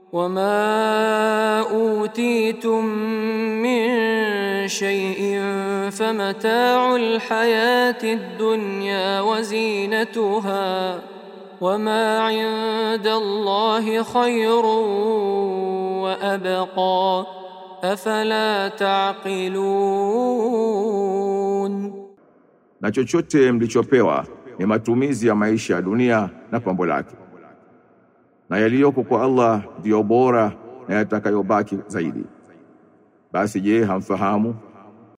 وما أوتيتم من شيء فمتاع الحياة الدنيا وزينتها وما عند الله خير وأبقى أفلا تعقلون. Na chochote mlichopewa ni matumizi ya maisha ya dunia na pambo lake, na yaliyoko kwa Allah ndiyo bora na yatakayobaki zaidi. Basi je, hamfahamu